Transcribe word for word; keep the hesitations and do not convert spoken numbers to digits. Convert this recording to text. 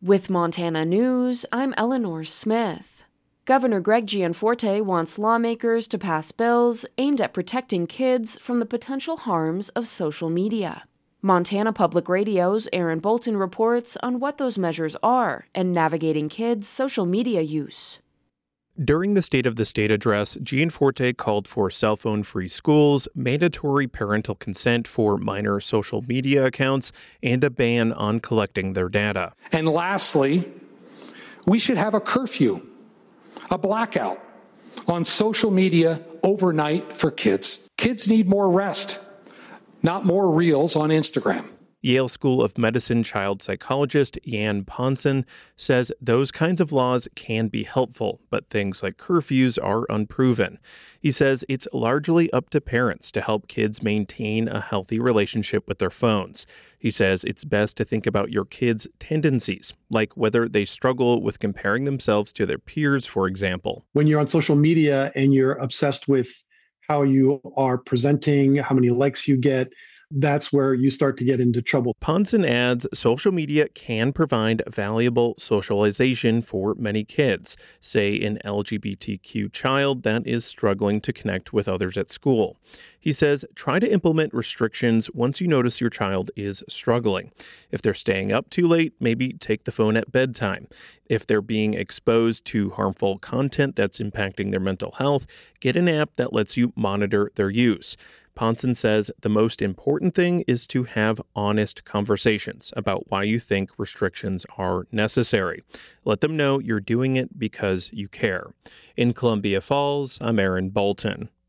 With Montana News, I'm Eleanor Smith. Governor Greg Gianforte wants lawmakers to pass bills aimed at protecting kids from the potential harms of social media. Montana Public Radio's Aaron Bolton reports on what those measures are and navigating kids' social media use. During the State of the State address, Gianforte called for cell phone-free schools, mandatory parental consent for minor social media accounts, and a ban on collecting their data. And lastly, we should have a curfew, a blackout on social media overnight for kids. Kids need more rest, not more reels on Instagram. Yale School of Medicine child psychologist Jan Ponson says those kinds of laws can be helpful, but things like curfews are unproven. He says it's largely up to parents to help kids maintain a healthy relationship with their phones. He says it's best to think about your kids' tendencies, like whether they struggle with comparing themselves to their peers, for example. When you're on social media and you're obsessed with how you are presenting, how many likes you get, that's where you start to get into trouble. Ponson adds social media can provide valuable socialization for many kids, say an L G B T Q child that is struggling to connect with others at school. He says try to implement restrictions once you notice your child is struggling. If they're staying up too late, maybe take the phone at bedtime. If they're being exposed to harmful content that's impacting their mental health, get an app that lets you monitor their use. Ponson says the most important thing is to have honest conversations about why you think restrictions are necessary. Let them know you're doing it because you care. In Columbia Falls, I'm Aaron Bolton.